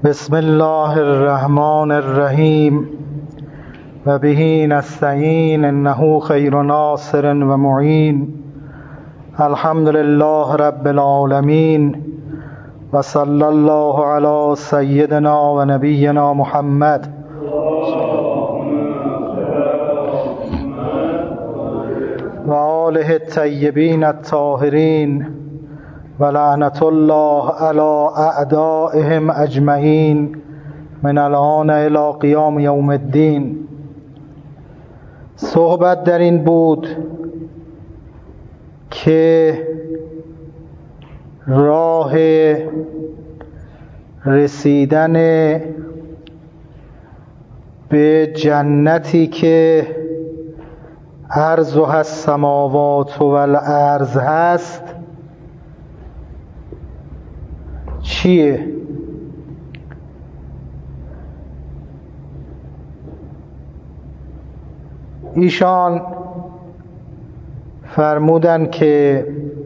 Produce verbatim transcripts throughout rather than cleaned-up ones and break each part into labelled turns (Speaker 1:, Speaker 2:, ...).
Speaker 1: بسم الله الرحمن الرحیم و به نستعین انه خیر ناصر و معین. الحمد لله رب العالمین و صلی الله علی سیدنا و نبینا محمد و آله الطیبین الطاهرین و لعنت الله علی اعدائهم اجمعین من الان الی قیام یوم الدین. صحبت در این بود که راه رسیدن به جنتی که عرضها السماوات و الارض هست چیه؟ ایشان فرمودن که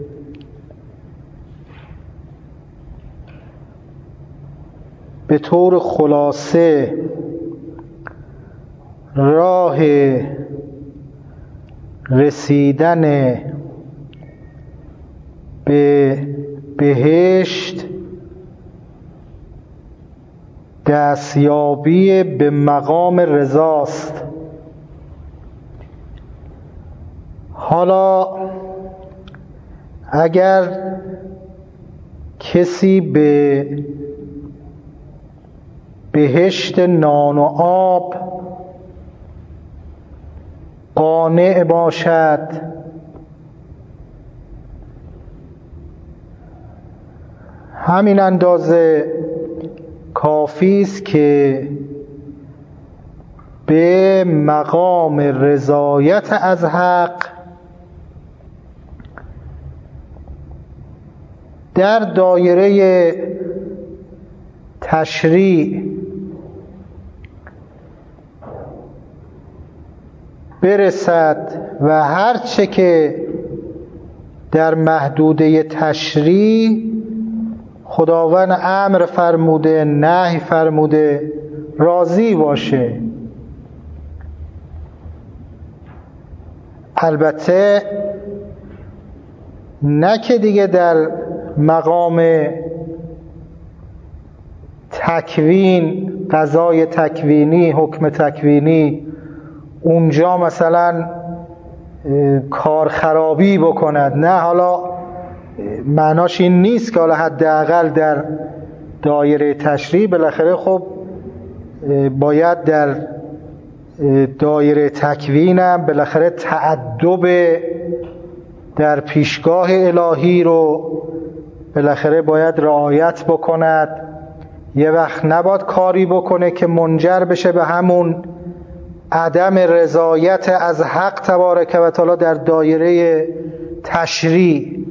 Speaker 1: به طور خلاصه راه رسیدن به بهشت دستیابی به مقام رضاست. حالا اگر کسی به بهشت نان و آب قانع باشد، همین اندازه کافی است که به مقام رضایت از حق در دایره تشریع برسد و هر چه که در محدوده تشریع خداوند امر فرموده، نهی فرموده، راضی باشه. البته نه که دیگه در مقام تکوین، قضای تکوینی، حکم تکوینی اونجا مثلا کار خرابی بکند، نه، حالا معناش این نیست که حالا حداقل در دایره تشریع بالاخره خب باید در دایره تکوینم بالاخره تأدب در پیشگاه الهی رو بالاخره باید رعایت بکند. یه وقت نباید کاری بکنه که منجر بشه به همون عدم رضایت از حق تبارک و تعالی در دایره تشریع.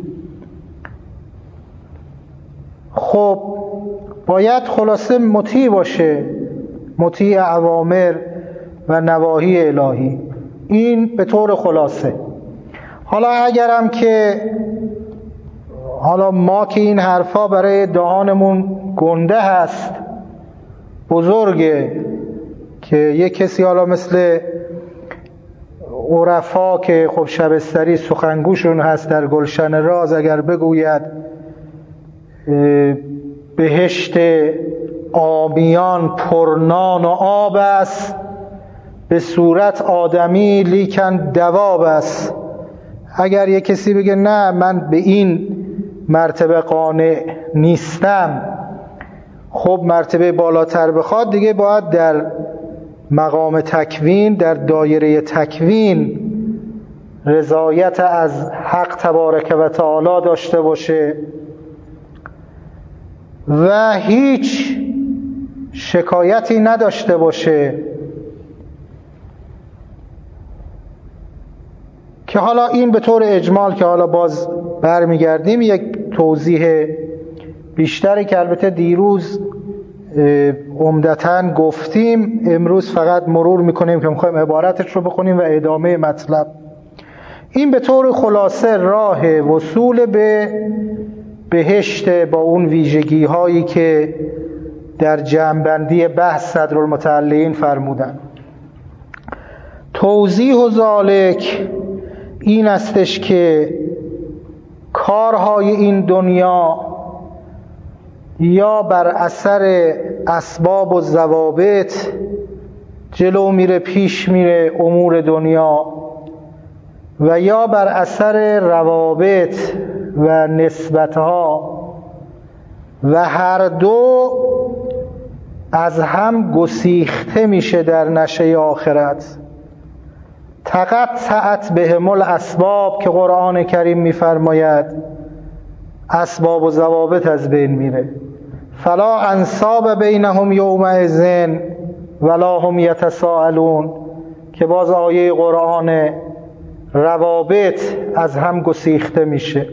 Speaker 1: خب باید خلاصه مطیع باشه، مطیع اوامر و نواهی الهی. این به طور خلاصه. حالا اگرم که حالا ما که این حرفا برای دهانمون گنده هست، بزرگه که یه کسی حالا مثل عرفا که خب شبستری سخنگوشون هست در گلشن راز اگر بگوید بهشت عامیان پرنان و آب است، به صورت آدمی لیکن دواب است. اگر یک کسی بگه نه من به این مرتبه قانع نیستم، خب مرتبه بالاتر بخواد دیگه باید در مقام تکوین، در دایره تکوین رضایت از حق تبارک و تعالی داشته باشه و هیچ شکایتی نداشته باشه. که حالا این به طور اجمال که حالا باز برمیگردیم یک توضیح بیشتری که البته دیروز عمدتاً گفتیم، امروز فقط مرور میکنیم که میخوایم عبارتش رو بخونیم و ادامه مطلب. این به طور خلاصه راه وصول به بهشت با اون ویژگی هایی که در جمع‌بندی بحث صدرالمتعلقین فرمودن. توضیح و ذالک این استش که کارهای این دنیا یا بر اثر اسباب و ضوابط جلو میره، پیش میره امور دنیا، و یا بر اثر روابط و نسبتها، و هر دو از هم گسیخته میشه در نشه آخرت. تقطعت بهم الاسباب که قرآن کریم میفرماید اسباب و ضوابط از بین میره. فلا انساب بینهم یومئذ ولا هم یتساءلون که باز آیه قرآن روابط از هم گسیخته میشه.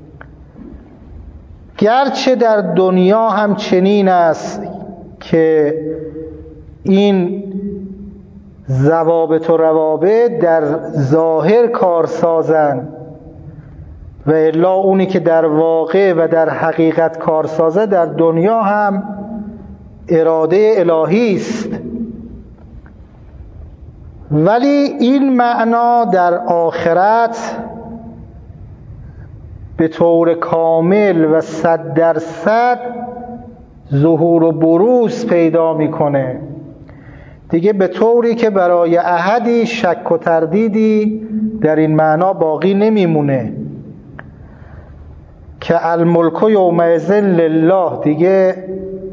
Speaker 1: گرچه در دنیا هم چنین است که این ضوابط و روابط در ظاهر کارسازن، و الا اونی که در واقع و در حقیقت کارسازه در دنیا هم اراده الهی است، ولی این معنا در آخرت به طور کامل و صد درصد ظهور و بروز پیدا میکنه دیگه، به طوری که برای احدی شک و تردیدی در این معنا باقی نمیمونه که الملک یومئذ لله، دیگه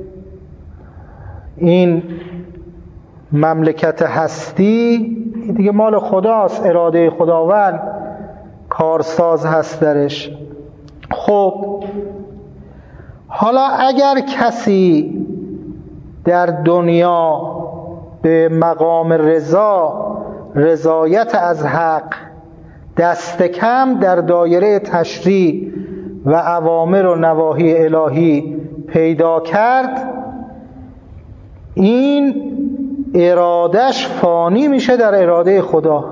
Speaker 1: این مملکت هستی دیگه مال خداست، اراده خداوند کارساز هست درش. خب حالا اگر کسی در دنیا به مقام رضا، رضایت از حق دست کم در دایره تشریع و اوامر و نواهی الهی پیدا کرد، این ارادش فانی میشه در اراده خدا.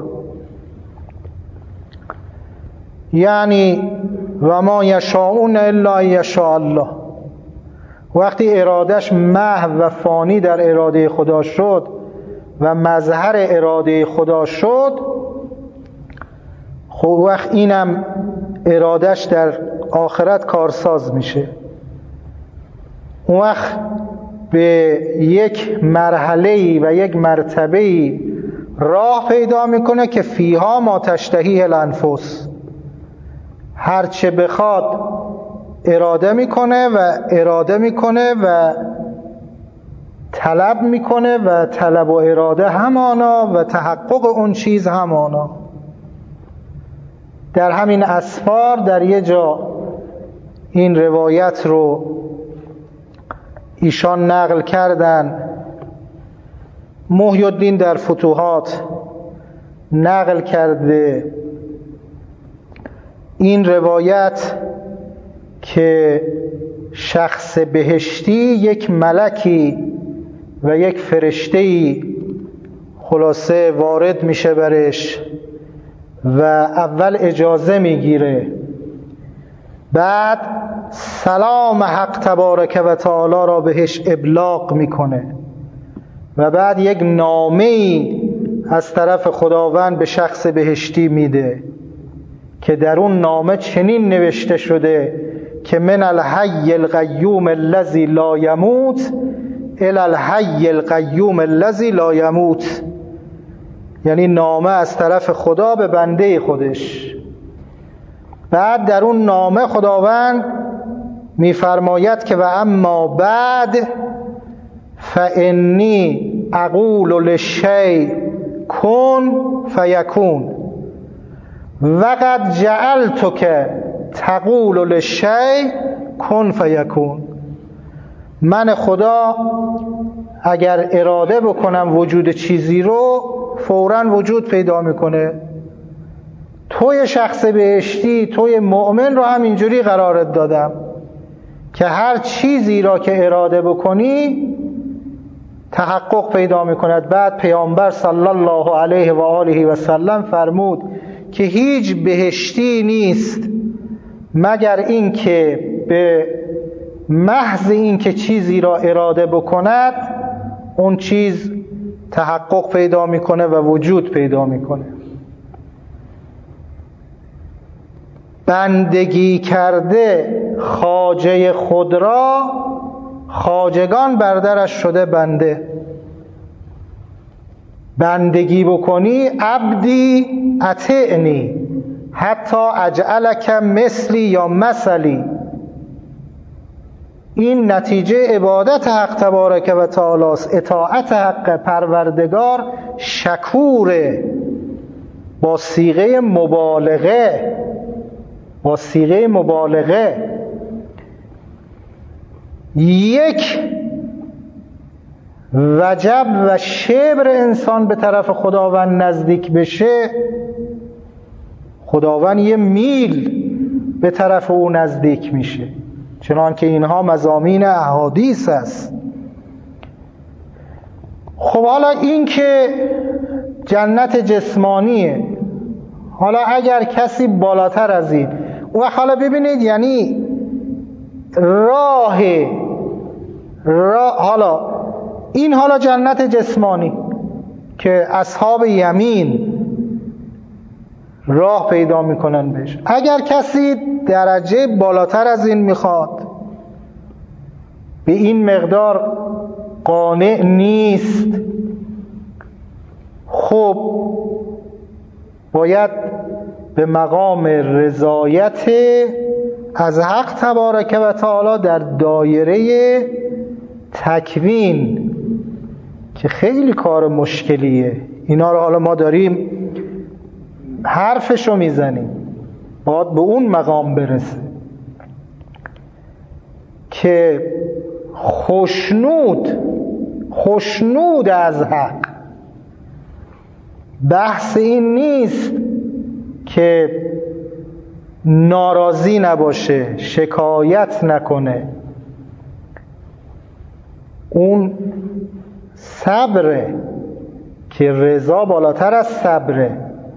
Speaker 1: یعنی و ما یشاءون الا یشاء الله، وقتی ارادش محو و فانی در اراده خدا شد و مظهر اراده خدا شد، خب وقت اینم ارادش در آخرت کارساز میشه. اون وقت به یک مرحله‌ای و یک مرتبه‌ای راه پیدا میکنه که فیها ما تشتهی الانفس، هرچه بخواد اراده میکنه و اراده میکنه و طلب میکنه و طلب و اراده همانا و تحقق اون چیز همانا. در همین اسفار در یه جا این روایت رو ایشان نقل کردن، محی الدین در فتوحات نقل کرده این روایت که شخص بهشتی یک ملکی و یک فرشته‌ای خلاصه وارد میشه برش و اول اجازه میگیره، بعد سلام حق تبارک و تعالی را بهش ابلاغ میکنه و بعد یک نامه‌ای از طرف خداوند به شخص بهشتی میده که در اون نامه چنین نوشته شده که من الحی القیوم الذی لا یموت الی الحی القیوم الذی لا یموت، یعنی نامه از طرف خدا به بنده خودش. بعد در اون نامه خداوند میفرماید که و اما بعد فانی اقول للشیء کن فیکون وقد جعلتک تقول للشیء کن فیکون. من خدا اگر اراده بکنم وجود چیزی رو فوراً وجود پیدا میکنه. توی شخص بهشتی، توی مؤمن رو هم اینجوری قرارت دادم که هر چیزی را که اراده بکنی تحقق پیدا میکند. بعد پیامبر صلی الله علیه و آله و سلم فرمود که هیچ بهشتی نیست مگر این که به محض این که چیزی را اراده بکند اون چیز تحقق پیدا میکنه و وجود پیدا میکنه. بندگی کرده خواجه خود را، خواجگان بردرش شده بنده. بندگی بکنی عبدی اطعنی حتی اجعلک مثلی یا مثلی. این نتیجه عبادت حق تبارک و تعالی است. اطاعت حق پروردگار شکوره، با صیغه مبالغه، با صیغه مبالغه. یک وجب و شبر انسان به طرف خداوند نزدیک بشه، خداوند یه میل به طرف او نزدیک میشه، چنان که اینها مضامین احادیث است. خب حالا این که جنت جسمانیه، حالا اگر کسی بالاتر از این، و حالا ببینید یعنی راه راه حالا این حالا جنت جسمانی که اصحاب یمین راه پیدا میکنن بهش. اگر کسی درجه بالاتر از این میخواد، به این مقدار قانع نیست، خب باید به مقام رضایت از حق تبارک و تعالی در دایره تکوین، که خیلی کار مشکلیه، اینا رو حالا ما داریم حرفشو میزنیم، باید به اون مقام برسه که خوشنود خوشنود از حق. بحث این نیست که ناراضی نباشه، شکایت نکنه، اون صبره که رضا بالاتر از صبره.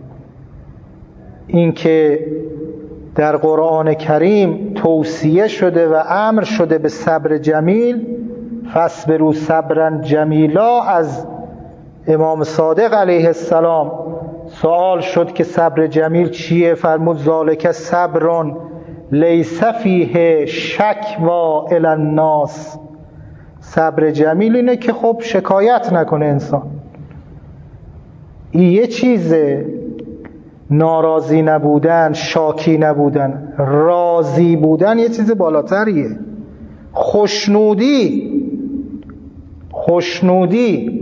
Speaker 1: این که در قرآن کریم توصیه شده و امر شده به صبر جمیل، فاصبروا صبرا جمیلا، از امام صادق علیه السلام سوال شد که صبر جمیل چیه؟ فرمود ذالک صبر لیس فیه شکوا الی الناس. صبر جمیل اینه که خب شکایت نکنه انسان. این یه چیزه، ناراضی نبودن، شاکی نبودن، راضی بودن یه چیز بالاتریه. خوشنودی خوشنودی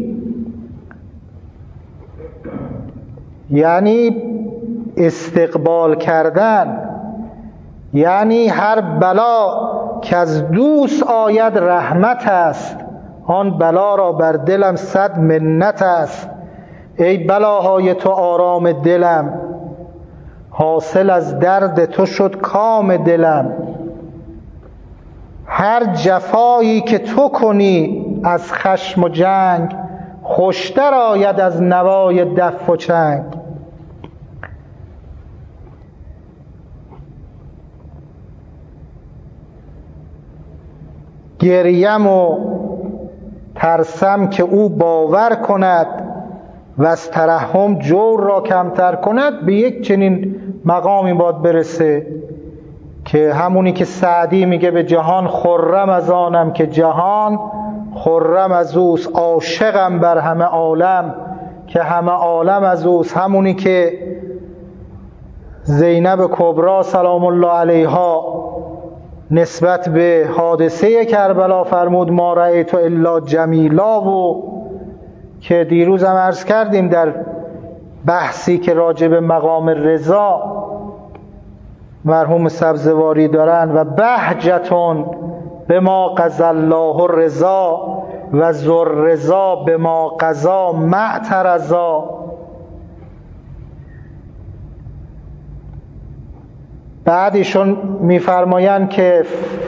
Speaker 1: یعنی استقبال کردن، یعنی هر بلا که از دوست آید رحمت است، آن بلا را بر دلم صد منت است. ای بلاهای تو آرام دلم، حاصل از درد تو شد کام دلم. هر جفایی که تو کنی از خشم و جنگ، خوشتر آید از نوای دف و چنگ. گریم و ترسم که او باور کند و از ترحم جور را کمتر کند. به یک چنین مقامی باید برسه که همونی که سعدی میگه به جهان خرم از آنم که جهان خرم از اوست، عاشقم بر همه عالم که همه عالم از اوست. همونی که زینب کبرا سلام الله علیها نسبت به حادثه کربلا فرمود ما رأیت الا جمیلا، و که دیروز هم عرض کردیم در بحثی که راجع به مقام رضا مرحوم سبزواری دارن، و بهجتون به ما قضى الله رضا و ذر رضا به ما قضا معترضا. بعد ایشون میفرمایند که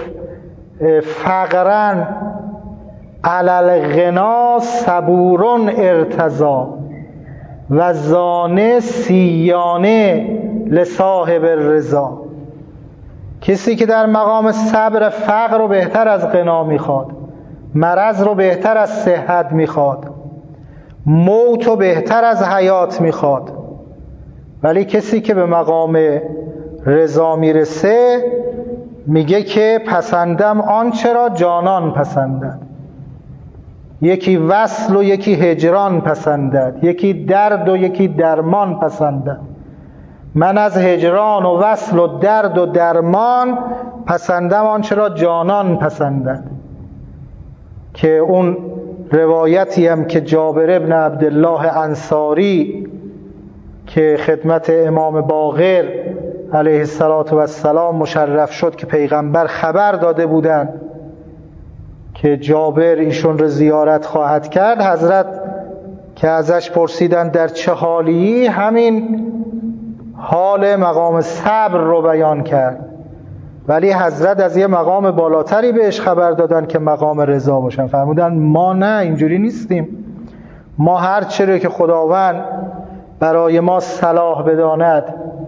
Speaker 1: فقرن علی الغنا صبورن ارتضا و زانه سیانه لصاحب الرضا. کسی که در مقام صبر فقر رو بهتر از غنا میخواد، مرض رو بهتر از صحت میخواد، موت رو بهتر از حیات میخواد. ولی کسی که به مقام رضا میرسه میگه که پسندم آنچه را جانان پسندد. یکی وصل و یکی هجران پسندد، یکی درد و یکی درمان پسندد. من از هجران و وصل و درد و درمان پسندم آنچه را جانان پسندد. که اون روایتی هم که جابر ابن عبدالله انصاری که خدمت امام باقر علیه السلام مشرف شد که پیغمبر خبر داده بودن که جابر ایشون رو زیارت خواهد کرد، حضرت که ازش پرسیدن در چه حالی، همین حال مقام صبر رو بیان کرد. ولی حضرت از یه مقام بالاتری بهش خبر دادن که مقام رضا باشن. فرمودن ما نه، اینجوری نیستیم. ما هر چه رو که خداوند برای ما صلاح بداند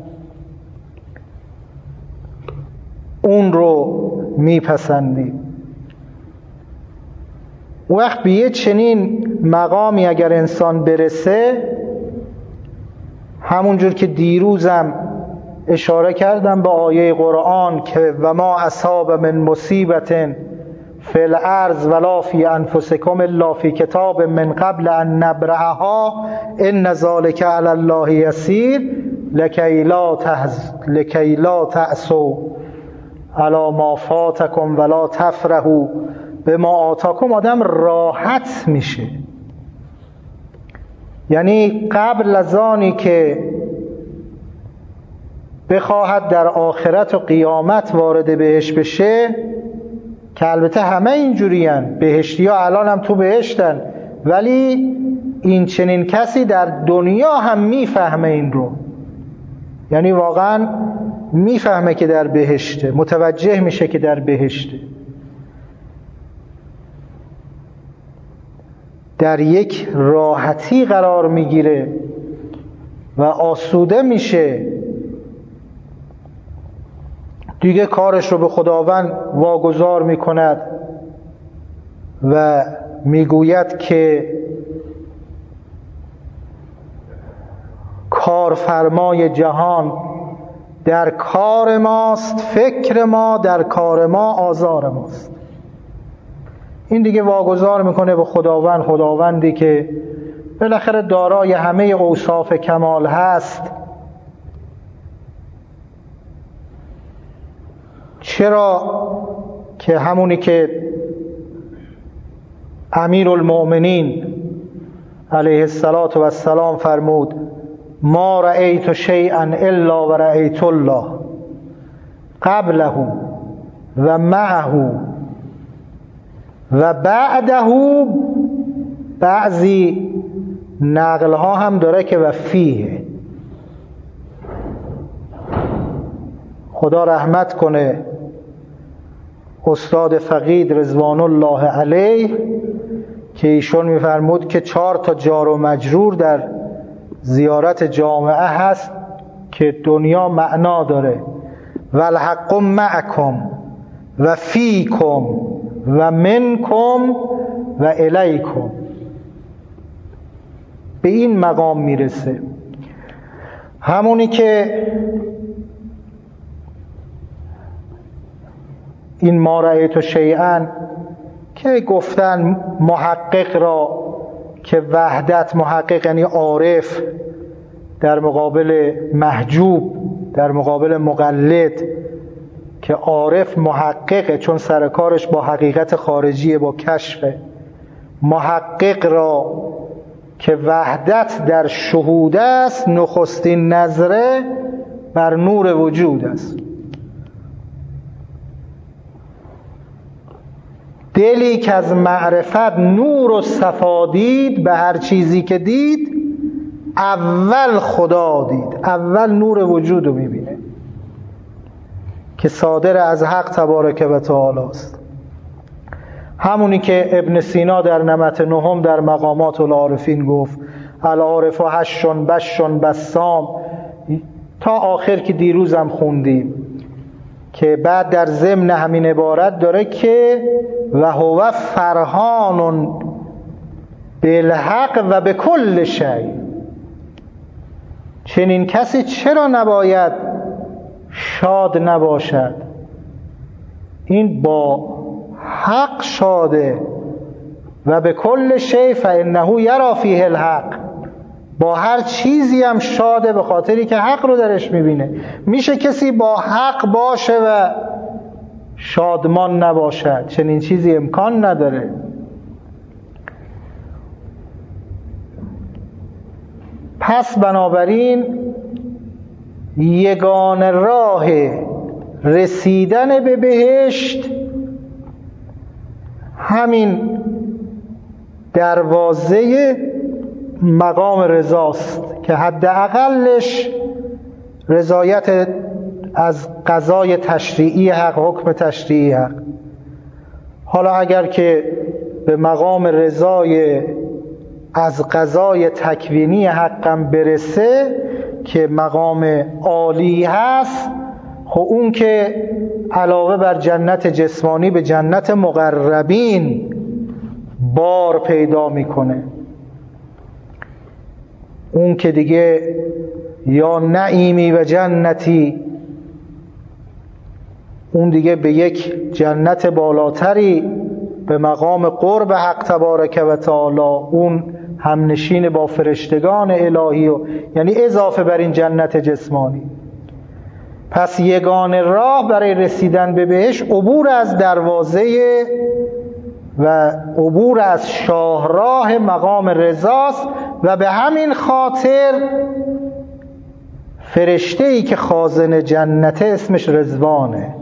Speaker 1: اون رو میپسندیم. وقت به یه چنین مقامی اگر انسان برسه، همونجور که دیروزم اشاره کردم به آیه قرآن که و ما اصاب من مصیبت فی الارض ولا فی انفسکم الا فی کتاب من قبل ان نبرأها ان ذلک علی الله یسیر لکی لا تحز لکی لا تأسوا علی ما فاتکم ولا تفرحوا بما آتاکم. آدم راحت میشه، یعنی قبل از آنی که بخواهد در آخرت و قیامت وارد بهش بشه، که البته همه اینجوری هن، بهشتی ها الان هم تو بهشتن، ولی این چنین کسی در دنیا هم میفهمه این رو، یعنی واقعا میفهمه که در بهشته، متوجه میشه که در بهشته، در یک راحتی قرار میگیره و آسوده میشه، دیگه کارش رو به خداوند واگذار میکند و میگوید که کارفرمای جهان در کار ماست، فکر ما در کار ما آزار ماست. این دیگه واگذار میکنه به خداوند، خداوندی که بالاخره دارای همه اوصاف کمال هست. چرا که همونی که امیرالمؤمنین علیه السلام فرمود ما رأیت شیئا الا و رأیت الله قبله و معه و بعده. بعضی نقل ها هم داره که و فیه. خدا رحمت کنه استاد فقید رضوان الله علیه که ایشون میفرمود که چهار تا جار و مجرور در زیارت جامعه هست که دنیا معنا داره: والحق معکم و فیکم و منکم و الیکم. به این مقام میرسه. همونی که این ما رأیت شیئا که گفتن محقق را که وحدت محقق یعنی عارف در مقابل محجوب، در مقابل مقلد، که عارف محققه چون سرکارش با حقیقت خارجیه، با کشفه. محقق را که وحدت در شهود است، نخستین نظره بر نور وجود است. دلی که از معرفت نور و صفا دید، به هر چیزی که دید اول خدا دید، اول نور وجود رو میبینه که صادر از حق تبارک و تعالی است. همونی که ابن سینا در نمط نهم در مقامات العارفین گفت العارف و هشون بشون بسام، تا آخر که دیروزم خوندیم که بعد در ضمن همین عبارت داره که و هو فرحان بالحق و به کل شیء. چنین کسی چرا نباید شاد نباشد؟ این با حق شاده. و به کل شیء فانه یری فیه الحق، با هر چیزی هم شاده به خاطری که حق رو درش میبینه. میشه کسی با حق باشه و شادمان نباشد؟ چنین چیزی امکان نداره. پس بنابراین یگانه راه رسیدن به بهشت همین دروازه مقام رضاست که حداقلش رضایت از قضای تشریعی حق، حکم تشریعی حق. حالا اگر که به مقام رضای از قضای تکوینی حقم برسه که مقام عالی هست، خب اون که علاوه بر جنت جسمانی به جنت مقربین بار پیدا میکنه. اون که دیگه یا نعیمی و جنتی، اون دیگه به یک جنت بالاتری به مقام قرب حق تبارک و تعالی، اون همنشین با فرشتگان الهی و یعنی اضافه بر این جنت جسمانی. پس یگانه راه برای رسیدن به بهشت عبور از دروازه و عبور از شاهراه مقام رضاست. و به همین خاطر فرشته‌ای که خازن جنته اسمش رضوانه.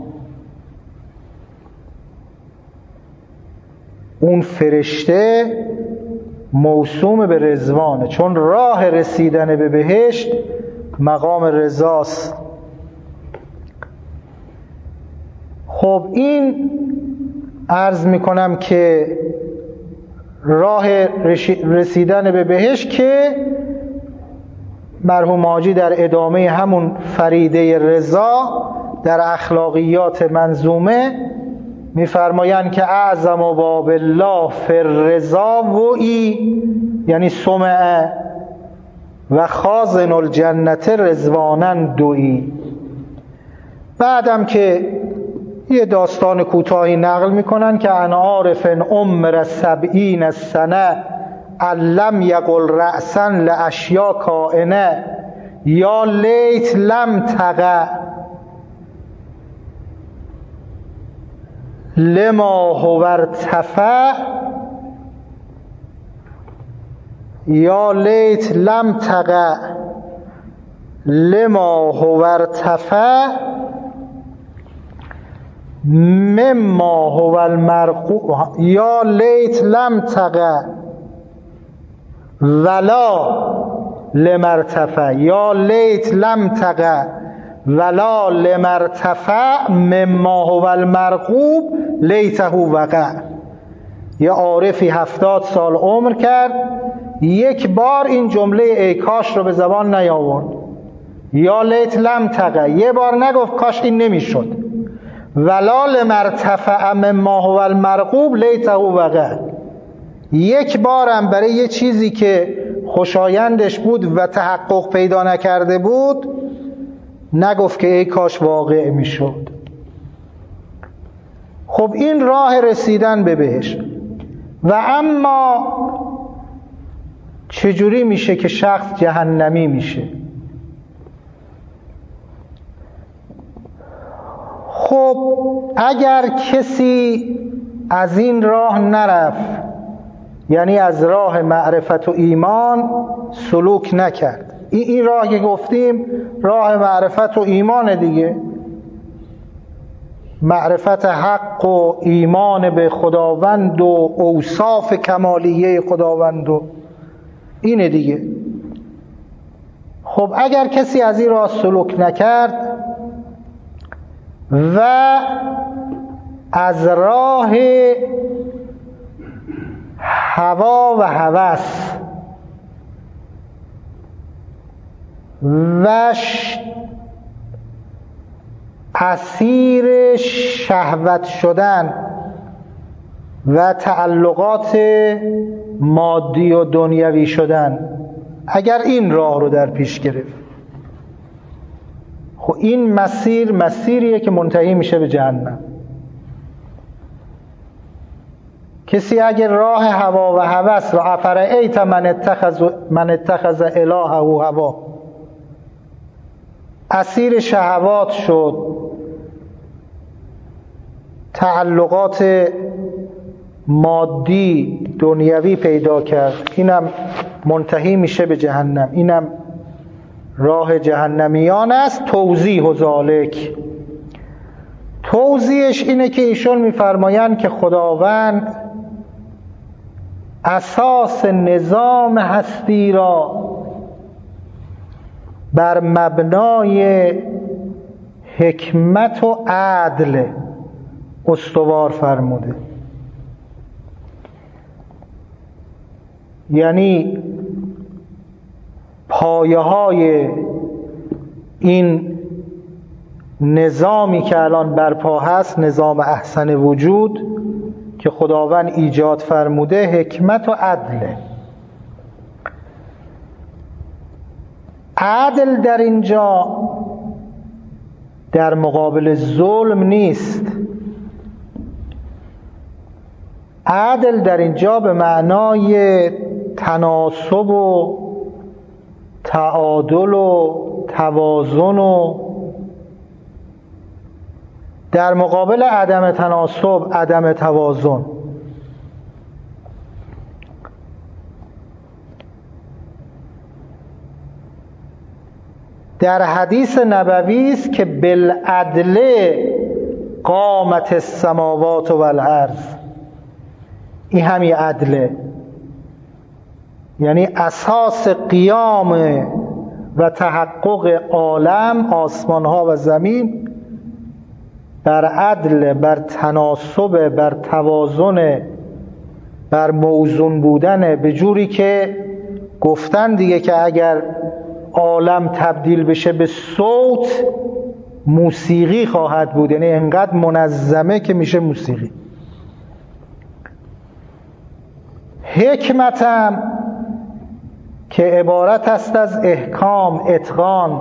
Speaker 1: اون فرشته موسوم به رضوانه، چون راه رسیدن به بهشت مقام رضاست. خب این عرض میکنم که راه رسیدن به بهشت که مرحوم حاجی در ادامه همون فریده رضا در اخلاقیات منظومه میفرمایند که اعظم باب الله فی الرضا وئی، یعنی سمع و خازن الجنت رضوانا دوئی. بعدم که یه داستان کوتاهی نقل میکنن که ان عارف عمر سبعین سنه علم یقل رأسا لاشیا کائنه یا لیت لم تقع لما هو ارتفع یا لیت لم تقع لما هو ارتفع مما هو المرقوب یا لیت لم تقع ولا لمرتفع یا لیت لم تقع ولا لمرتفع مما هو المرقوب لیته وقع. یه عارفی هفتاد سال عمر کرد، یک بار این جمله ای کاش رو به زبان نیاورد. یا لیت لم تقع، یه بار نگفت کاش این نمیشد. ولا لمرتفع مما هو المرقوب لیته وقع، یک بارم برای یه چیزی که خوشایندش بود و تحقق پیدا نکرده بود نگفت که ای کاش واقع میشد. خب این راه رسیدن به بهشت. و اما چجوری میشه که شخص جهنمی میشه؟ خب اگر کسی از این راه نرفت، یعنی از راه معرفت و ایمان سلوک نکرد، این, این راه که گفتیم راه معرفت و ایمان دیگه، معرفت حق و ایمان به خداوند و اوصاف کمالیه خداوند و اینه دیگه. خب اگر کسی از این راه سلوک نکرد و از راه هوا و هوس و اسیر شهوت شدن و تعلقات مادی و دنیوی شدن، اگر این راه رو در پیش گرفت، خب این مسیر مسیریه که منتهی میشه به جهنم. کسی اگر راه هوا و هوس و افرأیت من اتخذ من اتخذ الهه هوا، اسیر شهوات شد، تعلقات مادی دنیوی پیدا کرد، اینم منتهی میشه به جهنم، اینم راه جهنمیان است. توضیح و ذالک، توضیحش اینه که ایشون میفرمایند که خداوند اساس نظام هستی را بر مبنای حکمت و عدل استوار فرموده. یعنی پایه های این نظامی که الان برپا هست، نظام احسن وجود که خداوند ایجاد فرموده، حکمت و عدله. عدل در اینجا در مقابل ظلم نیست، عدل در اینجا به معنای تناسب و تعادل و توازن، و در مقابل عدم تناسب عدم توازن. در حدیث نبوی است که بالعدل قامت السماوات و الارض، این همین عدله، یعنی اساس قیام و تحقق عالم، آسمان ها و زمین، بر عدل، بر تناسب، بر توازن، بر موزون بودن، به جوری که گفتن دیگه که اگر عالم تبدیل بشه به صوت، موسیقی خواهد بود، یعنی انقدر منظمه که میشه موسیقی. حکمتم که عبارت است از احکام، اتقان،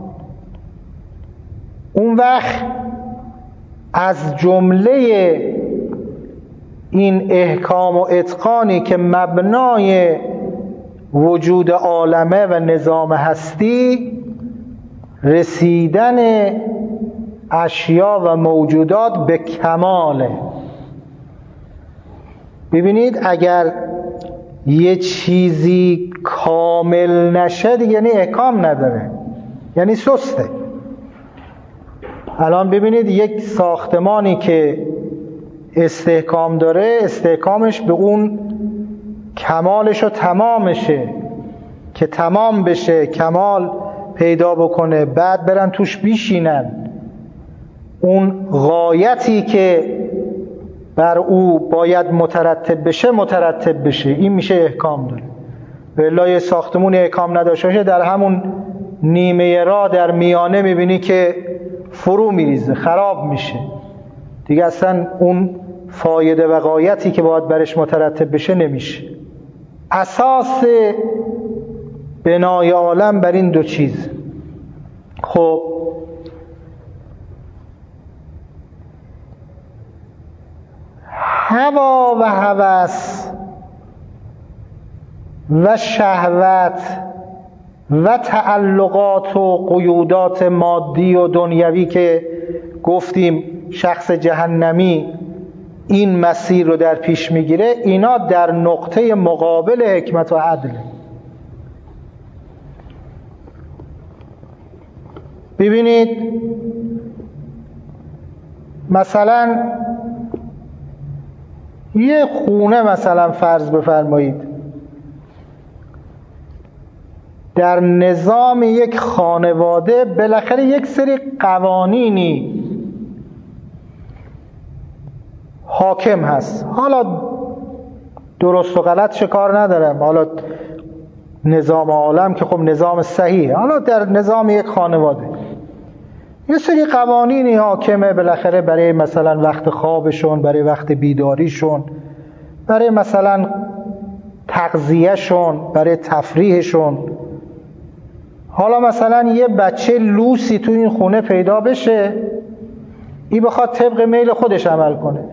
Speaker 1: اون وقت از جمله این احکام و اتقانی که مبنای وجود عالمه و نظام هستی، رسیدن اشیا و موجودات به کماله. ببینید اگر یه چیزی کامل نشه دیگه یعنی احکام نداره، یعنی سسته. الان ببینید یک ساختمانی که استحکام داره، استحکامش به اون کمالش و تمامشه، که تمام بشه، کمال پیدا بکنه، بعد برن توش بیشینن، اون غایتی که بر او باید مترتب بشه مترتب بشه، این میشه احکام داره. والله یه ساختمون احکام نداشته باشه، در همون نیمه راه در میانه میبینی که فرو میریزه، خراب میشه دیگه، اصلا اون فایده و غایتی که باید برش مترتب بشه نمیشه. اساس بنای عالم بر این دو چیز. خب هوا و هوس و شهوت و تعلقات و قیودات مادی و دنیوی که گفتیم شخص جهنمی این مسیر رو در پیش میگیره، اینا در نقطه مقابل حکمت و عدل. ببینید مثلا یه خونه مثلا فرض بفرمایید، در نظام یک خانواده بالاخره یک سری قوانینی حاکم هست. حالا درست و غلط چه کار ندارم، حالا نظام عالم که خب نظام صحیحه، حالا در نظام یک خانواده یه سری قوانینی حاکمه بالاخره برای مثلا وقت خوابشون، برای وقت بیداریشون، برای مثلا تغذیهشون، برای تفریحشون. حالا مثلا یه بچه لوسی تو این خونه پیدا بشه، این بخواد طبق میل خودش عمل کنه،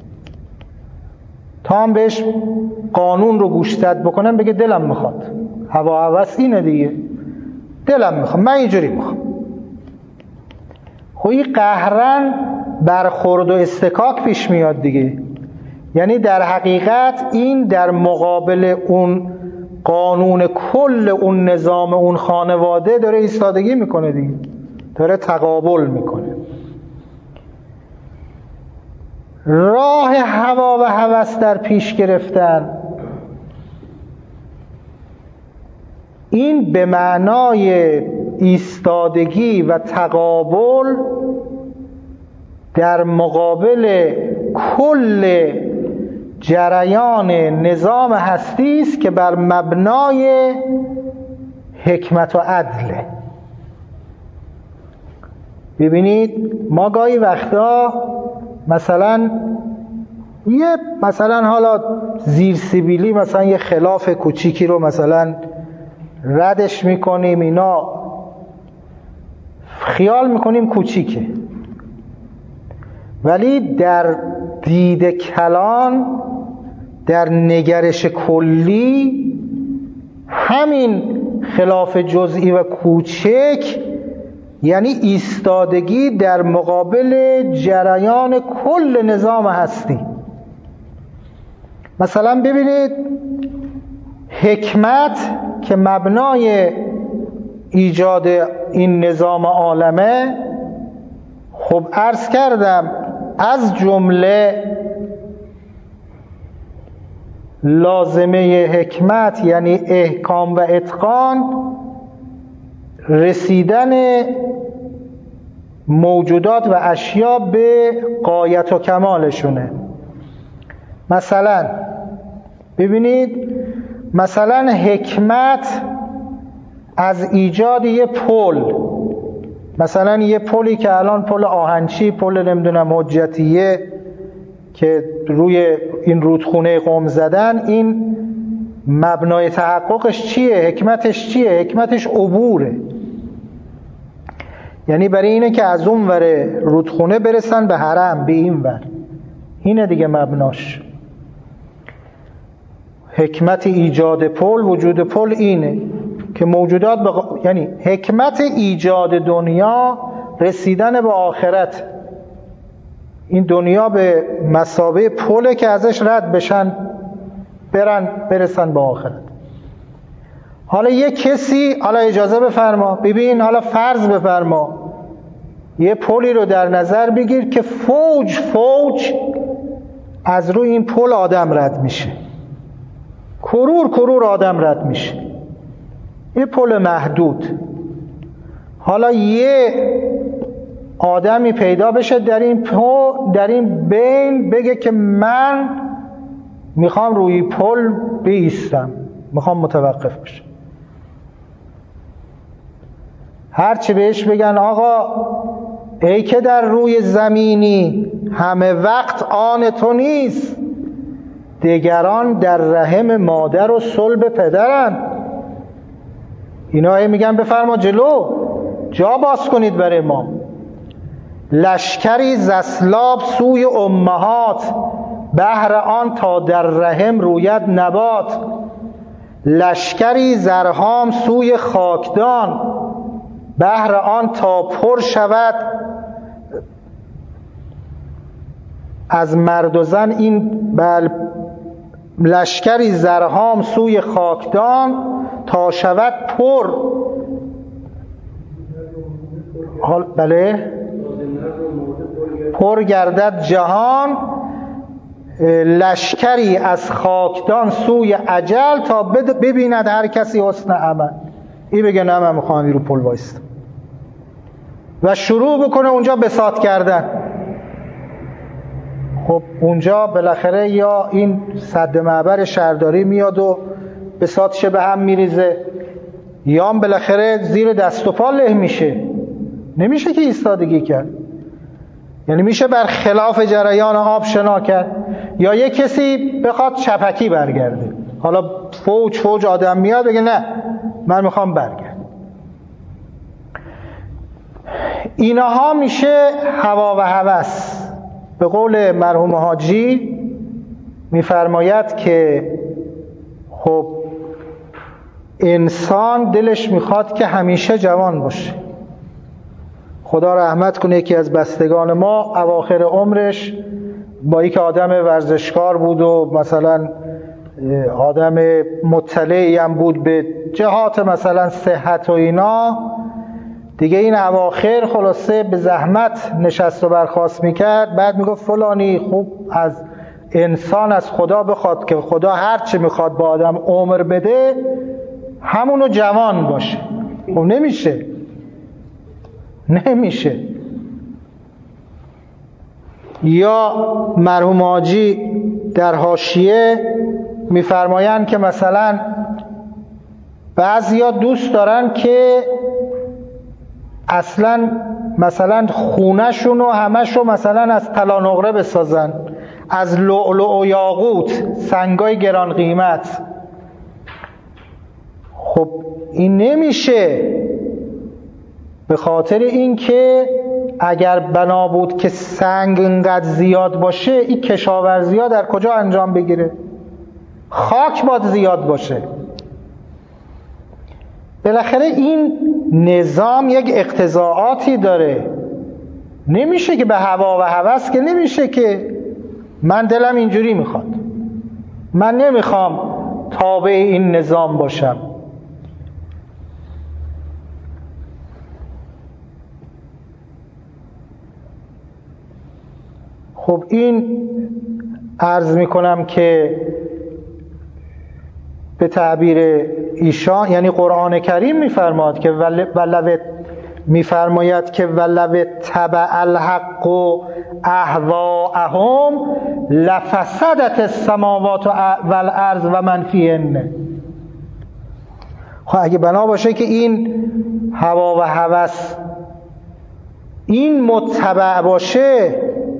Speaker 1: تا هم بهش قانون رو گوشزد بکنم بگه دلم میخواد، هوا هوس اینه دیگه، دلم میخواد، من اینجوری میخوام. خب این قهرن برخورد و استکاک پیش میاد دیگه. یعنی در حقیقت این در مقابل اون قانون کل اون نظام اون خانواده داره ایستادگی میکنه دیگه، داره تقابل میکنه. راه هوا و هوس در پیش گرفتن، این به معنای ایستادگی و تقابل در مقابل کل جریان نظام هستی است که بر مبنای حکمت و عدله. ببینید ما گاهی وقتا مثلا یه مثلا حالا زیر سیبیلی مثلا یه خلاف کوچیکی رو مثلا ردش میکنیم، اینا خیال میکنیم کوچیکه، ولی در دید کلان، در نگرش کلی، همین خلاف جزئی و کوچک یعنی ایستادگی در مقابل جریان کل نظام هستی. مثلا ببینید حکمت که مبنای ایجاد این نظام عالمه، خب عرض کردم از جمله لازمه حکمت یعنی احکام و اتقان رسیدن موجودات و اشیا به غایت و کمالشونه. مثلا ببینید مثلا حکمت از ایجاد یه پل، مثلا یه پلی که الان پل آهنچی، پل نمیدونم حجتیه که روی این رودخونه قم زدن، این مبنای تحققش چیه؟ حکمتش چیه؟ حکمتش عبوره. یعنی برای اینه که از اون ور رودخونه برسن به حرم، به این ور. اینه دیگه مبناش. حکمت ایجاد پل، وجود پل اینه که موجودات بق... یعنی حکمت ایجاد دنیا رسیدن به آخرت. این دنیا به مثابه پله که ازش رد بشن، برن برسن به آخرت. حالا یه کسی، حالا اجازه بفرما، ببین حالا فرض بفرما یه پلی رو در نظر بگیر که فوج فوج از روی این پل آدم رد میشه، کرور کرور آدم رد میشه، یه پل محدود. حالا یه آدمی پیدا بشه در این پل، در این بین بگه که من میخوام روی پل بایستم، میخوام متوقف بشم. هرچی بهش بگن آقا ای که در روی زمینی همه وقت آن تو نیست، دیگران در رحم مادر و صلب پدرن. اینا هی میگن بفرما جلو، جا باز کنید برای ما. لشکری زسلاب سوی امهات، بهر آن تا در رحم روید نبات. لشکری زرهام سوی خاکدان، بهر آن تا پر شود از مرد و زن. این بل لشکری زرهام سوی خاکدان تا شود پر. حال بله پر گردد جهان. لشکری از خاکدان سوی اجل، تا ببیند هر کسی حسن عمل. این بگه نه من میخوام رو پل وایستم و شروع بکنه اونجا بساط کردن. خب اونجا بالاخره یا این سد معبر شهرداری میاد و بساطش به هم میریزه، یا هم بالاخره زیر دست و پا له میشه. نمیشه که ایستادگی کرد. یعنی میشه بر خلاف جریان آب شنا کرد، یا یک کسی بخواد چپکی برگرده، حالا فوج فوج آدم میاد بگه نه من میخوام برگرد. اینها میشه هوا و هوس. به قول مرحوم حاجی میفرماید که خب انسان دلش میخواد که همیشه جوان باشه. خدا رحمت کنه یکی از بستگان ما اواخر عمرش با یک آدم ورزشکار بود و مثلا آدم مطلعی هم بود به جهات مثلا صحت و اینا، دیگه این اواخر خلاصه به زحمت نشست و برخاست میکرد. بعد میگفت فلانی خوب از انسان از خدا بخواد که خدا هر چی میخواد با آدم عمر بده همونو جوان باشه. خب نمیشه نمیشه. یا مرحوم حاجی در حاشیه میفرمایند که مثلا بعضیا دوست دارن که اصلا مثلا خونه‌شون و همه‌شو مثلا از طلا نقره بسازن، از لؤلؤ و یاقوت، سنگای گران قیمت. خب این نمیشه، به خاطر اینکه اگر بنا بود که سنگ اینقدر زیاد باشه این کشاورزی ها در کجا انجام بگیره؟ خاک باید زیاد باشه. بالاخره این نظام یک اقتضاعاتی داره، نمیشه که به هوا و هوس که نمیشه که من دلم اینجوری میخواد، من نمیخوام تابع این نظام باشم. خب این عرض میکنم که به تعبیر ایشان یعنی قرآن کریم میفرماید که ولو میفرماید که ولو تبع الحق و اهواءهم لفسدت السماوات والارض و من فیهن. خب اگه بنا باشه که این هوا و هوس این متبع باشه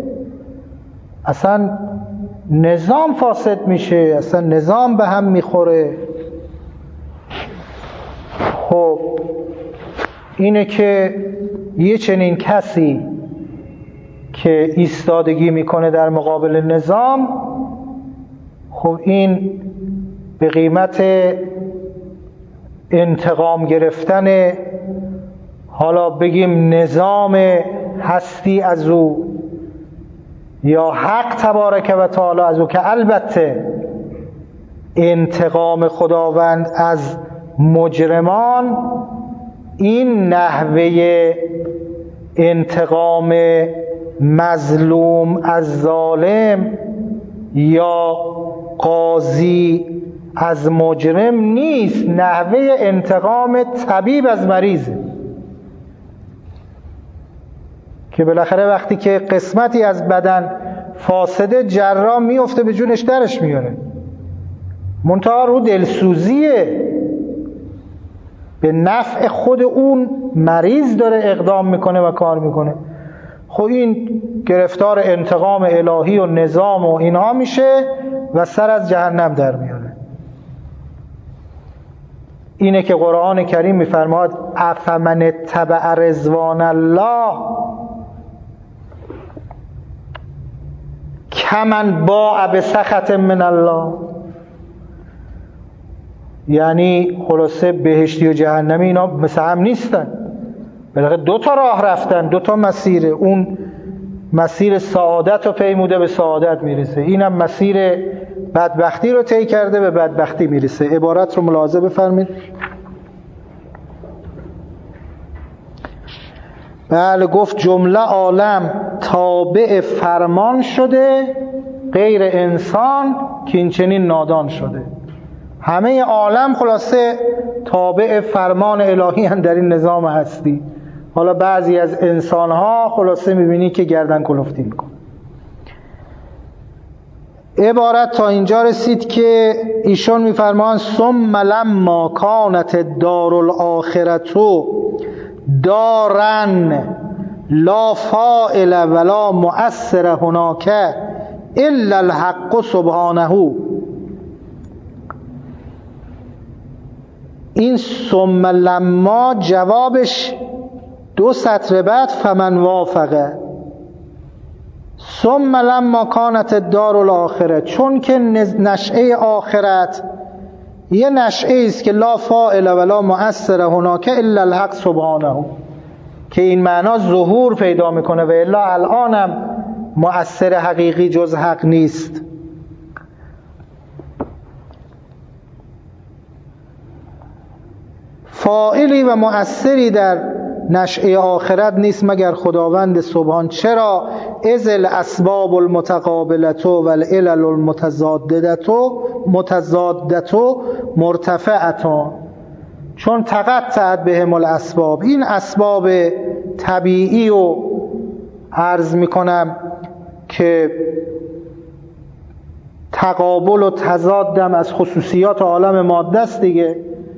Speaker 1: اصلا نظام فاسد میشه، اصلا نظام به هم میخوره. خب اینه که یه چنین کسی که ایستادگی میکنه در مقابل نظام، خب این به قیمت انتقام گرفتن، حالا بگیم نظام هستی از او یا حق تبارک و تعالی از او، که البته انتقام خداوند از مجرمان این نحوه انتقام مظلوم از ظالم یا قاضی از مجرم نیست، نحوه انتقام طبیب از مریضه که بالاخره وقتی که قسمتی از بدن فاسده جراح میفته به جونش درش میاره، منتها رو دلسوزیه، به نفع خود اون مریض داره اقدام میکنه و کار میکنه. خب این گرفتار انتقام الهی و نظام و اینها میشه و سر از جهنم در میاره. اینه که قرآن کریم میفرماد افمن اتبع رضوان الله کمن باع بسخط من الله. یعنی خلاصه بهشتی و جهنمی اینا مثل هم نیستن، بالاخره دو تا راه رفتن، دو تا مسیره. اون مسیر سعادت رو پیموده به سعادت میرسه، اینم مسیر بدبختی رو طی کرده به بدبختی میرسه. عبارت رو ملاحظه بفرمایید. بله گفت جمله عالم تابع فرمان شده، غیر انسان که این چنین نادان شده. همه عالم خلاصه تابع فرمان الهی هستند در این نظام هستی. حالا بعضی از انسان‌ها خلاصه می‌بینی که گردن کلفتی می‌کنه. عبارت تا اینجا رسید که ایشون می‌فرمایند ثم لما کانت الدار الاخرة دارن لا فاعل ولا مؤثر هناك الا الحق سبحانه. این ثم لما جوابش دو سطر بعد فمن وافقه. ثم لما کانت الدار الاخره، چون که نشأه آخرت یه نشأه است که لا فاعل ولا مؤثر هناك الا الحق سبحانه، که این معنا ظهور پیدا میکنه و الا الانم مؤثر حقیقی جز حق نیست. فاعلی و مؤثری در نشأه آخرت نیست مگر خداوند سبحان. چرا؟ اذ الاسباب المتقابلة والعلل المتضادة متضادة مرتفعة، چون تقطعت بهم الاسباب، این اسباب طبیعی و عرض میکنم که تقابل و تضادم از خصوصیات عالم ماده است دیگه،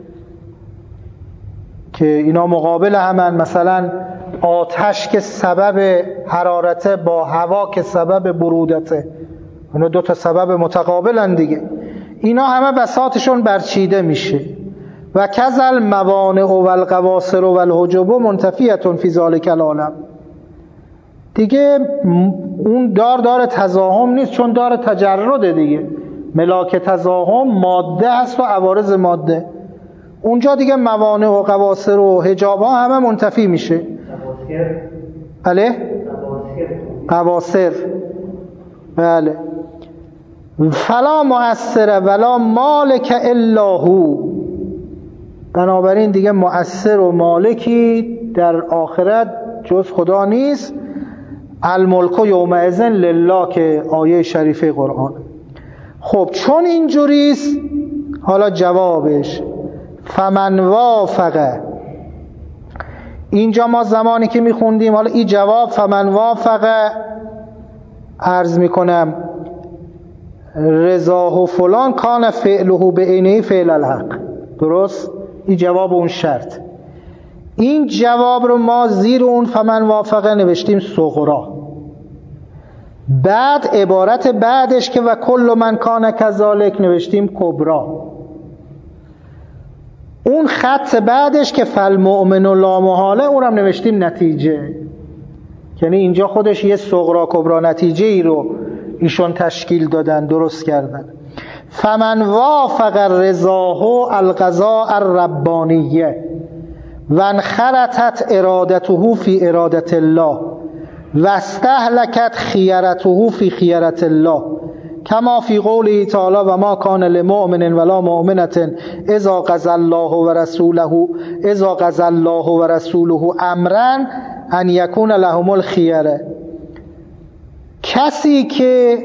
Speaker 1: که اینا مقابل همن. مثلا آتش که سبب حرارته با هوا که سبب برودته، اینا دو تا سبب متقابلن دیگه. اینا همه بساطشون برچیده میشه. و کذل موانع و القواصر و الحجب منتفیه فی ذلک العالم، دیگه اون دار دار تزاحم نیست، چون دار تجرده دیگه. ملاک تزاحم ماده هست و عوارض ماده، اونجا دیگه موانع و قواصر و حجاب ها همه منتفی میشه. بله؟ قواصر. بله. فلا مؤثر ولا مالک الا هو، بنابراین دیگه مؤثر و مالکی در آخرت جز خدا نیست. الملک یومئذ لله که آیه شریفه قرآن. خب چون اینجوریست، حالا جوابش فمن وافقه. اینجا ما زمانی که میخوندیم، حالا این جواب فمن وافقه، عرض میکنم رضاه فلان کان فعله به عینه فعل الحق، درست؟ این جواب اون شرط. این جواب رو ما زیر اون فمن وافقه نوشتیم صغرا. بعد عبارت بعدش که و کل من کان کذالک نوشتیم کبرا. اون خط بعدش که فالمؤمن لا محاله اونم نوشتیم نتیجه. یعنی اینجا خودش یه صغرا کبرا نتیجه ای رو ایشون تشکیل دادن، درست کردن. فمن وافق رضاه القضاء الربانیه و انخرطت ارادته فی ارادت الله و استهلکت خیرته فی خیرت الله، کما فی قوله تعالی و ما کان لمؤمن ولا مؤمنة اذا قضى الله و رسوله اذا قضى الله و رسوله امرا ان یکون لهم الخیره. کسی که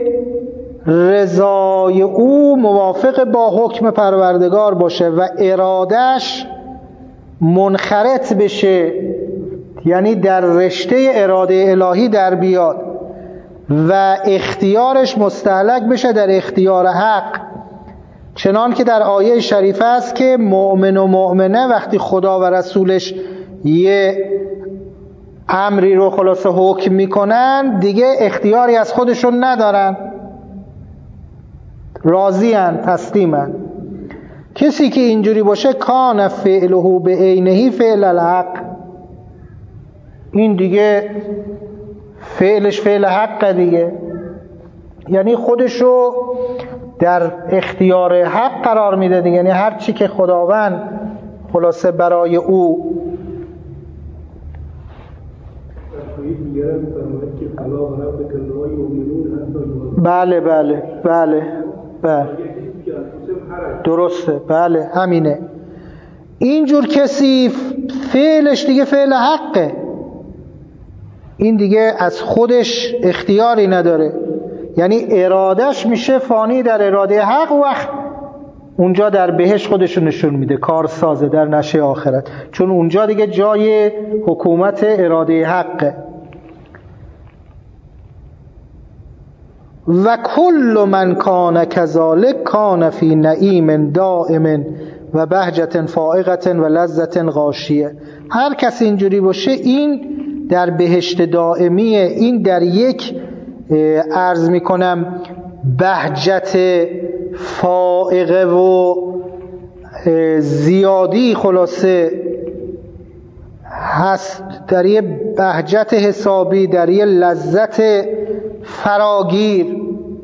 Speaker 1: رضای او موافق با حکم پروردگار باشه و ارادش منخرط بشه، یعنی در رشته اراده الهی در بیاد و اختیارش مستهلک بشه در اختیار حق، چنان که در آیه شریفه است که مؤمن و مؤمنه وقتی خدا و رسولش یه امری رو خلاصه حکم میکنن دیگه اختیاری از خودشون ندارن، راضی‌اند، تسلیمن. کسی که اینجوری باشه کان فعله به عینه فعل الحق، این دیگه فعلش فعل حق دیگه، یعنی خودشو در اختیار حق قرار میده دیگه. یعنی هر چی که خداوند خلاصه برای او بله بله بله بله درسته، بله همینه. اینجور کسی فعلش دیگه فعل حقه، این دیگه از خودش اختیاری نداره، یعنی ارادش میشه فانی در اراده حق، وقت اونجا در بهش خودشو نشون میده، کارسازه در نشه آخرت، چون اونجا دیگه جای حکومت اراده حقه. و کل من کان کذالک کان فی نعیم دائم و بهجة فائقة و لذة غاشیه. هر کسی اینجوری باشه این در بهشت دائمیه. این در یک عرض میکنم بهجت فائقه و زیادی خلاصه هست، در یه بهجت حسابی، در یه لذت فراگیر.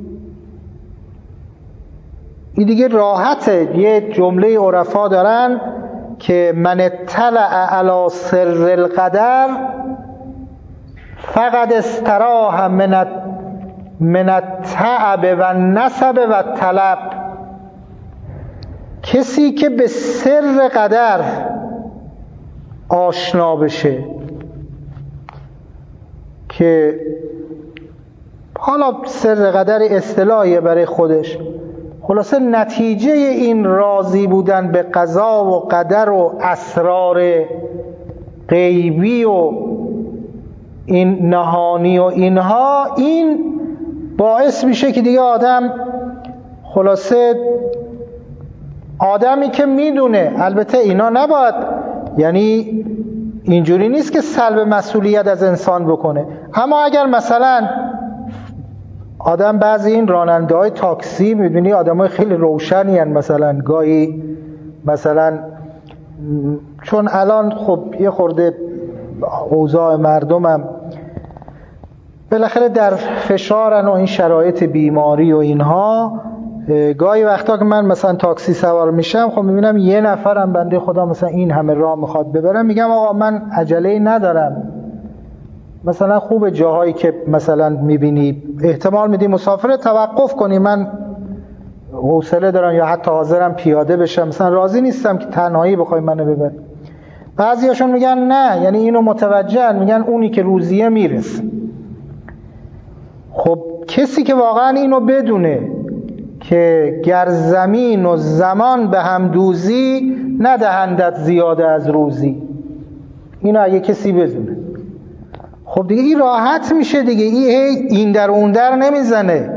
Speaker 1: این دیگه راحته. یه جمله عرفا دارن که من اطلع علی سر القدر فقد استراح من من التعب و نسب و طلب. کسی که به سر قدر آشنا بشه، که حالا سر قدر اصطلاحیه برای خودش، خلاصه نتیجه این راضی بودن به قضا و قدر و اسرار غیبی و این نهانی و اینها، این باعث میشه که دیگه آدم خلاصه آدمی که میدونه، البته اینا نباید، یعنی اینجوری نیست که سلب مسئولیت از انسان بکنه، اما اگر مثلا آدم بعضی این راننده های تاکسی میدونی آدم های خیلی روشنی هن، مثلا گاهی مثلا چون الان خب یه خورده اوضاع مردم هم بالاخره در فشارن و این شرایط بیماری و اینها، گاهی وقتا که من مثلا تاکسی سوار میشم خب میبینم یه نفرم بنده خدا مثلا این همه راه میخواد ببرم، میگم آقا من عجله ندارم، مثلا خوب جاهایی که مثلا میبینی احتمال میدی مسافر توقف کنی، من حوصله دارم یا حتی حاضرم پیاده بشم، مثلا راضی نیستم که تنهایی بخوای منو ببری. بعضیاشون میگن نه، یعنی اینو متوجه، میگن اونی که روزیه میرسه. خب کسی که واقعا اینو بدونه که گر زمین و زمان به هم دوزی ندهندت زیاده از روزی، اینو اگه کسی بدونه خب دیگه این راحت میشه دیگه، این این در اون در نمیزنه.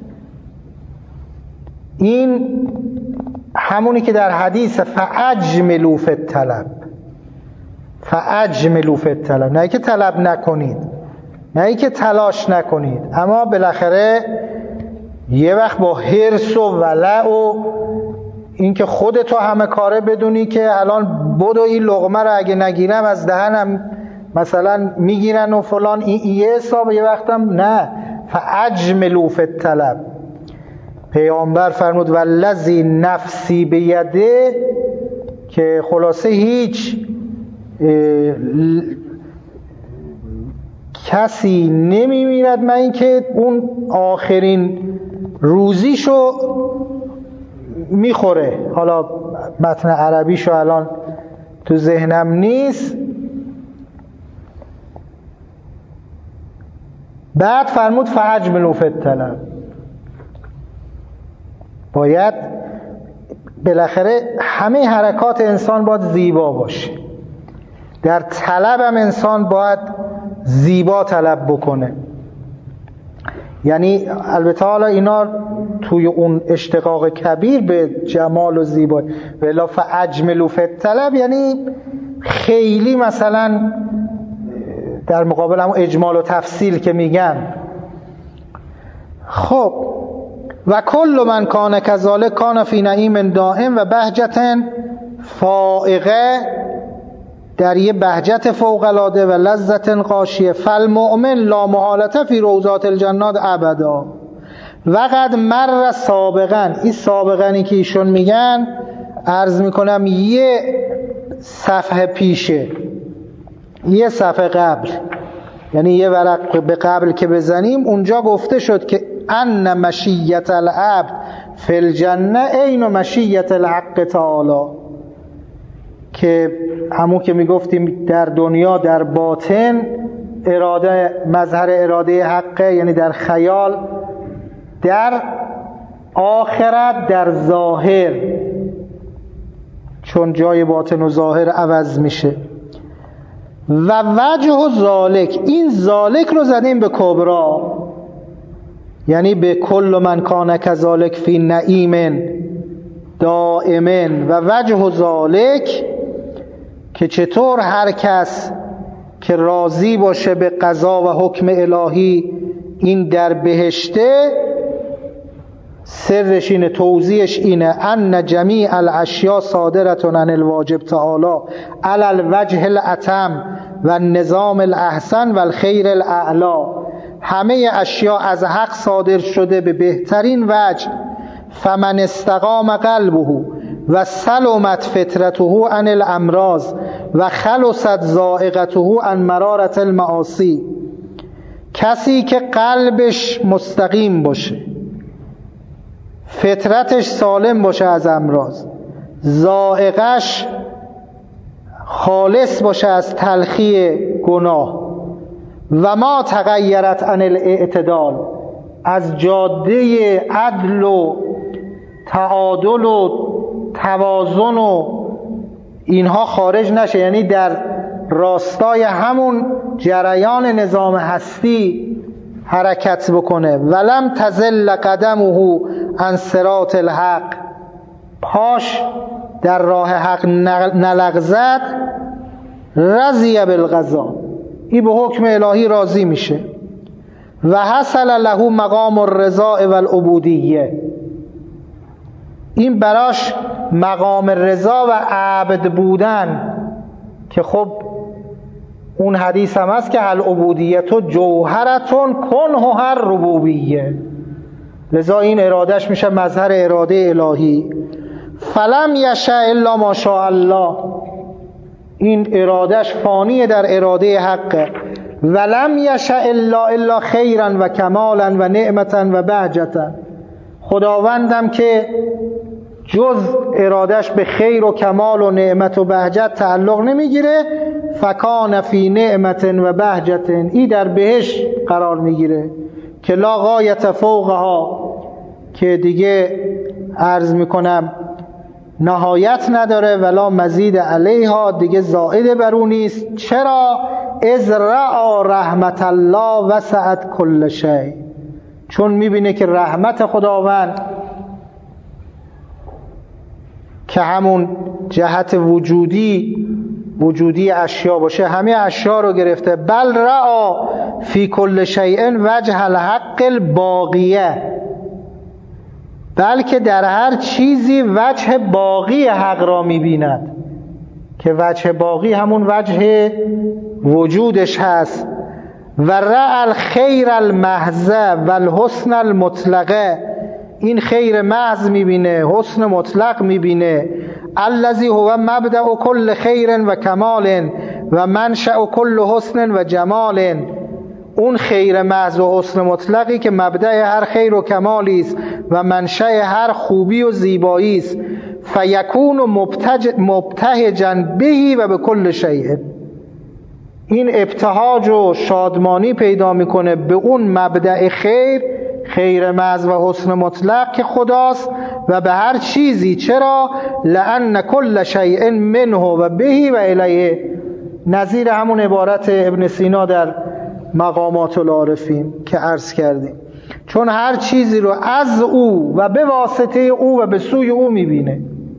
Speaker 1: این همونی که در حدیث فاجملوا فی الطلب، فاجملوا فی الطلب، نه که طلب نکنید، نه که تلاش نکنید، اما بالاخره یه وقت با حرص و ولع و این که خودتو همه کاره بدونی که الان بدو این لقمه رو اگه نگیرم از دهنم مثلا میگیرن و فلان، این یه حساب، یه وقتم نه. فاجملوا فی الطلب. پیامبر فرمود والذی نفسی بیده، که خلاصه هیچ کسی نمیمیرد من این که اون آخرین روزیشو میخوره. حالا متن عربیشو الان تو ذهنم نیست. بعد فرمود فاجملوا فی الطلب. باید بالاخره همه حرکات انسان باید زیبا باشه، در طلب هم انسان باید زیبا طلب بکنه. یعنی البته حالا اینا توی اون اشتقاق کبیر به جمال و زیبایی، ولی فاجملوا فی الطلب یعنی خیلی مثلا در مقابل هم اجمال و تفصیل که میگن. خب و کل من کان کذالک کان فی نعیم دائم و بهجت فائقه، در یه بهجت فوق العاده و لذت غاشیه. فالمؤمن لا محالته فی روضات الجنات ابدا و قد مر سابقا. این سابقانی که ایشون میگن عرض میکنم یه صفحه پیشه، یه صفحه قبل، یعنی یه ورق به قبل که بزنیم اونجا گفته شد که ان مشیت العبد فی الجنه عین مشیت الحق تعالی، که همون که میگفتیم در دنیا در باطن اراده مظهر اراده حقه، یعنی در خیال، در آخرت در ظاهر، چون جای باطن و ظاهر عوض میشه. و وجه و ذالک، این ذالک رو زدیم به کبرا، یعنی به کل من کان کذالک فی نعیم دائمن و وجه ذالک، که چطور هر کس که راضی باشه به قضا و حکم الهی این در بهشته، سرش اینه، توضیحش اینه: ان جمیع الاشیاء صادرتون عن الواجب تعالی علی الوجه الاتم و النظام الاحسن و الخیر الاعلا. همه اشیاء از حق صادر شده به بهترین وجه. فمن استقام قلبه و سلمت فطرته عن الامراض و خلصت ذائقته عن مرارة المعاصی. کسی که قلبش مستقیم باشه، فطرتش سالم باشه از امراض، ذائقش خالص باشه از تلخی گناه، و ما تغیرت عن الاعتدال، از جاده عدل و تعادل و توازن و اینها خارج نشه، یعنی در راستای همون جریان نظام هستی حرکت بکنه. ولم تزل قدمه عن صراط الحق، پاش در راه حق نلغزد. رضی بالقضا، این به حکم الهی راضی میشه. و حصل له مقام الرضا و العبودیه، این براش مقام رضا و عبد بودن، که خب اون حدیث هم هست که العبودیت جوهرتون کنه هر ربوبیه، لذا این ارادش میشه مظهر اراده الهی. فلم یشاء الا ما شاء الله، این ارادش فانیه در اراده حقه. ولم یشاء الا الا خیرا و کمالا و نعمتا و بهجتا، خداوندم که جز ارادش به خیر و کمال و نعمت و بهجت تعلق نمیگیره. فکان فی نعمت و بهجت، ای در بهشت قرار میگیره که لا غایت فوقها، که دیگه عرض میکنم نهایت نداره، ولا مزید علیها، دیگه زائد بر اون نیست. چرا؟ اذ رأى رحمت الله وسعت کل شیء، چون میبینه که رحمت خداوند که همون جهت وجودی وجودی اشیا باشه، همه اشیا رو گرفته. بل رأى فی کل شیء وجه الحق الباقیه، بلکه در هر چیزی وجه باقی حق را میبیند، که وجه باقی همون وجه وجودش هست. و رأى الخیر المحض و الحسن المطلقه، این خیر محض میبینه، حسن مطلق میبینه. الذی هو مبدأ کل خیر و کمال و منشأ کل حسن و جمال، اون خیر محض و حسن مطلقی که مبدأ هر خیر و کمالی است و منشأ هر خوبی و زیبایی است. فیکون مبتهجا بهی و به کل شیء، این ابتهاج و شادمانی پیدا میکنه به اون مبدأ خیر، خیر محض و حسن مطلق که خداست، و به هر چیزی. چرا؟ لأن کل شیء منه و بهی و الیه، نظیر همون عبارت ابن سینا در مقامات العارفین که عرض کردیم، چون هر چیزی رو از او و به واسطه او و به سوی او میبینه.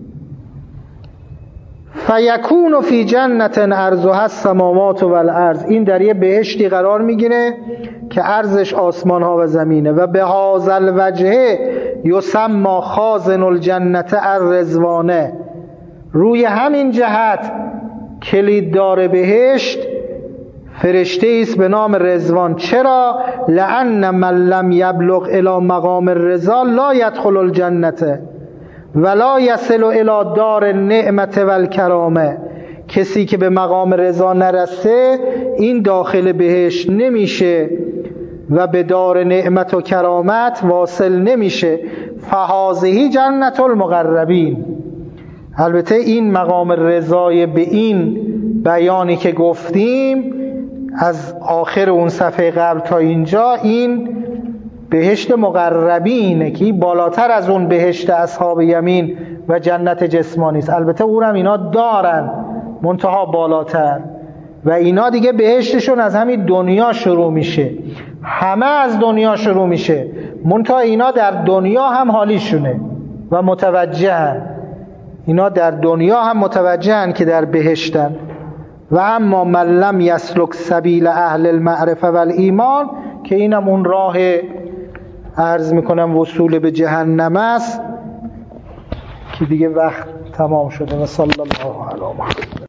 Speaker 1: فیکون فی جنت عرضها السماوات و الارض، این در یه بهشتی قرار میگیره که عرضش آسمان ها و زمینه. و به هذا الوجه یسمى خازن الجنت الرضوانه، روی همین جهت کلیددار بهشت فرشته است به نام رضوان. چرا؟ لأن من لم یبلغ الی مقام الرضا لا یدخل الجنت ولا یصل الی دار النعمت و الکرامه، کسی که به مقام رضا نرسه این داخل بهشت نمیشه و به دار نعمت و کرامت واصل نمیشه. فهذه جنت المقربین. البته این مقام رضای به این بیانی که گفتیم از آخر اون صفحه قبل تا اینجا، این بهشت مقربینه که بالاتر از اون بهشت اصحاب یمین و جنت جسمانی است. البته اونم اینا دارن منتها بالاتر، و اینا دیگه بهشتشون از همین دنیا شروع میشه، همه از دنیا شروع میشه، منتها اینا در دنیا هم حالیشونه و متوجهن. اینا در دنیا هم متوجهن که در بهشتن. و اما من لم یسلک سبیل اهل المعرفه و الایمان، که اینم اون راه عرض میکنم وصول به جهنم است که دیگه وقت تمام شده. و صلی الله علی محمد.